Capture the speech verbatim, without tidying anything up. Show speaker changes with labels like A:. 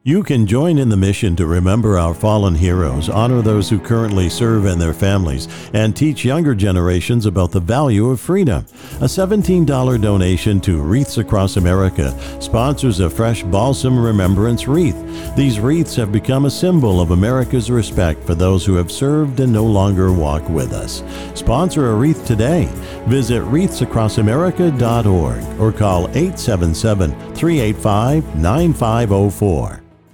A: You can join in the mission to remember our fallen heroes, honor those who currently serve and their families, and teach younger generations about the value of freedom. A seventeen dollars donation to Wreaths Across America sponsors a fresh balsam remembrance wreath. These wreaths have become a symbol of America's respect for those who have served and no longer walk with us. Sponsor a wreath today. Visit wreaths across america dot org or call eight seven seven, three eight five, nine five zero four.